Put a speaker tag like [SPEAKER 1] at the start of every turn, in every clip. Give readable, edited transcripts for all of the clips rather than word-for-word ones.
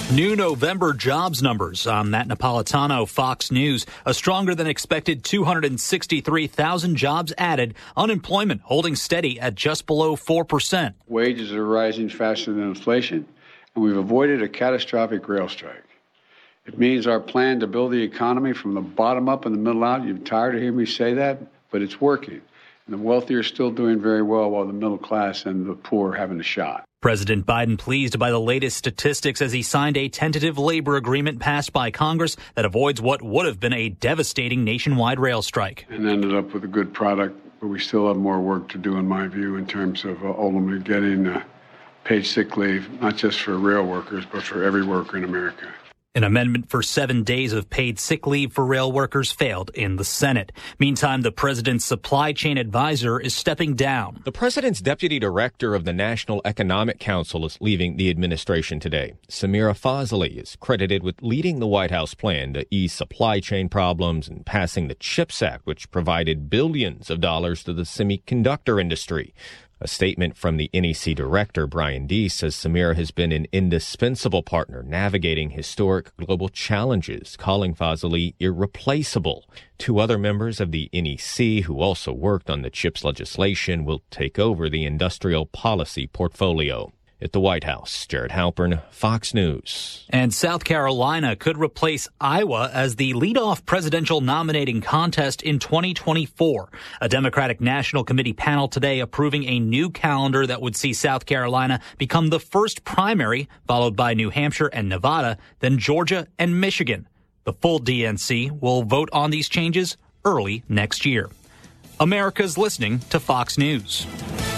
[SPEAKER 1] New November jobs numbers. I'm Matt Napolitano, Fox News. A stronger than expected 263,000 jobs added. Unemployment holding steady at just below 4%.
[SPEAKER 2] Wages are rising faster than inflation, and we've avoided a catastrophic rail strike. It means our plan to build the economy from the bottom up and the middle out. You're tired of hearing me say that, but it's working. And the wealthy are still doing very well, while the middle class and the poor are having a shot.
[SPEAKER 1] President Biden pleased by the latest statistics as he signed a tentative labor agreement passed by Congress that avoids what would have been a devastating nationwide rail strike.
[SPEAKER 2] And ended up with a good product, but we still have more work to do, in my view, in terms of ultimately getting paid sick leave, not just for rail workers, but for every worker in America.
[SPEAKER 1] An amendment for 7 days of paid sick leave for rail workers failed in the Senate. Meantime, the president's supply chain advisor is stepping down.
[SPEAKER 3] The president's deputy director of the National Economic Council is leaving the administration today. Samira Fazeli is credited with leading the White House plan to ease supply chain problems and passing the CHIPS Act, which provided billions of dollars to the semiconductor industry. A statement from the NEC director, Brian Deese, says Samira has been an indispensable partner navigating historic global challenges, calling Fazeli irreplaceable. Two other members of the NEC who also worked on the CHIPS legislation will take over the industrial policy portfolio. At the White House, Jared Halpern, Fox News.
[SPEAKER 1] And South Carolina could replace Iowa as the leadoff presidential nominating contest in 2024. A Democratic National Committee panel today approving a new calendar that would see South Carolina become the first primary, followed by New Hampshire and Nevada, then Georgia and Michigan. The full DNC will vote on these changes early next year. America's listening to Fox News.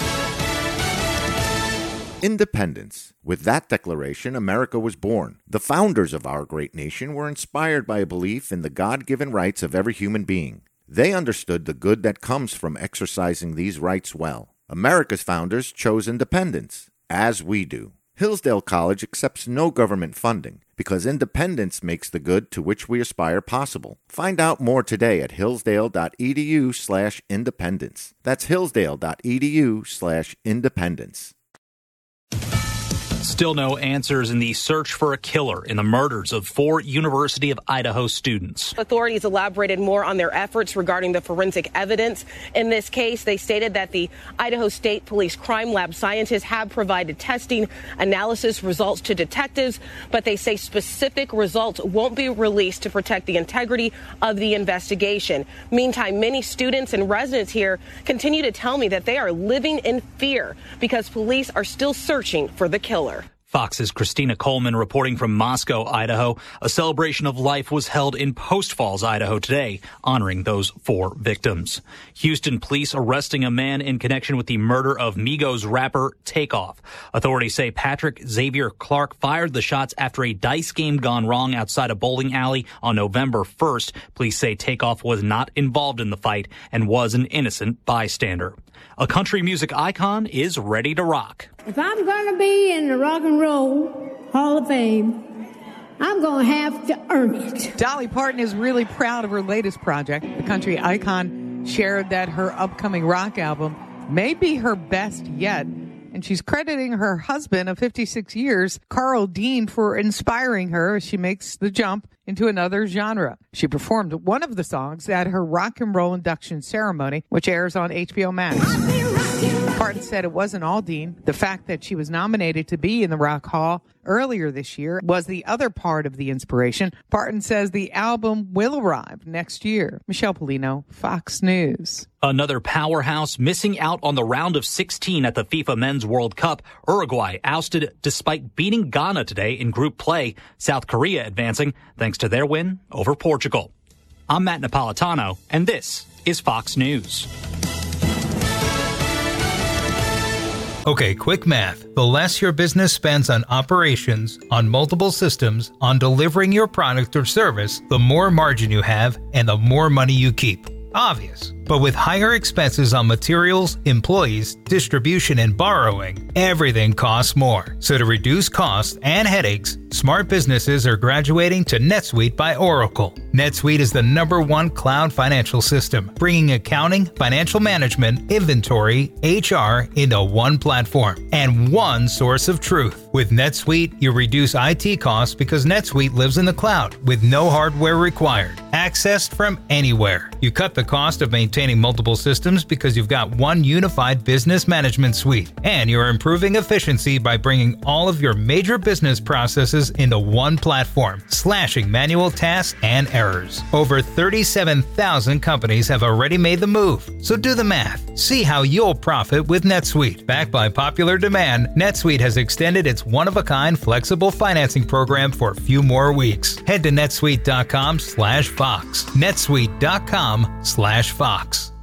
[SPEAKER 4] Independence. With that declaration, America was born. The founders of our great nation were inspired by a belief in the God-given rights of every human being. They understood the good that comes from exercising these rights well. America's founders chose independence, as we do. Hillsdale College accepts no government funding because independence makes the good to which we aspire possible. Find out more today at hillsdale.edu/independence. That's hillsdale.edu/independence.
[SPEAKER 1] Still no answers in the search for a killer in the murders of 4 University of Idaho students.
[SPEAKER 5] Authorities elaborated more on their efforts regarding the forensic evidence. In this case, they stated that the Idaho State Police Crime Lab scientists have provided testing analysis results to detectives, but they say specific results won't be released to protect the integrity of the investigation. Meantime, many students and residents here continue to tell me that they are living in fear because police are still searching for the killer.
[SPEAKER 1] Fox's Christina Coleman reporting from Moscow, Idaho. A celebration of life was held in Post Falls, Idaho today, honoring those 4 victims. Houston police arresting a man in connection with the murder of Migos rapper Takeoff. Authorities say Patrick Xavier Clark fired the shots after a dice game gone wrong outside a bowling alley on November 1st. Police say Takeoff was not involved in the fight and was an innocent bystander. A country music icon is ready to rock.
[SPEAKER 6] If I'm going to be in the Rock and Roll Hall of Fame, I'm going to have to earn it.
[SPEAKER 7] Dolly Parton is really proud of her latest project. The country icon shared that her upcoming rock album may be her best yet, and she's crediting her husband of 56 years, Carl Dean, for inspiring her as she makes the jump into another genre. She performed one of the songs at her rock and roll induction ceremony, which airs on HBO Max. Parton said it wasn't all Dean. The fact that she was nominated to be in the Rock Hall earlier this year was the other part of the inspiration. Parton says the album will arrive next year. Michelle Polino, Fox News.
[SPEAKER 1] Another powerhouse missing out on the round of 16 at the FIFA Men's World Cup. Uruguay ousted despite beating Ghana today in group play. South Korea advancing thanks to their win over Portugal. I'm Matt Napolitano, and this is Fox News.
[SPEAKER 8] Okay, quick math. The less your business spends on operations, on multiple systems, on delivering your product or service, the more margin you have and the more money you keep. Obvious. But with higher expenses on materials, employees, distribution, and borrowing, everything costs more. So to reduce costs and headaches, smart businesses are graduating to NetSuite by Oracle. NetSuite is the #1 cloud financial system, bringing accounting, financial management, inventory, HR into one platform and one source of truth. With NetSuite, you reduce IT costs because NetSuite lives in the cloud with no hardware required. Accessed from anywhere. You cut the cost of maintaining multiple systems because you've got one unified business management suite. And you're improving efficiency by bringing all of your major business processes into one platform, slashing manual tasks and errors. Over 37,000 companies have already made the move. So do the math. See how you'll profit with NetSuite. Backed by popular demand, NetSuite has extended its one-of-a-kind flexible financing program for a few more weeks. Head to netsuite.com/Fox. netsuite.com/Fox.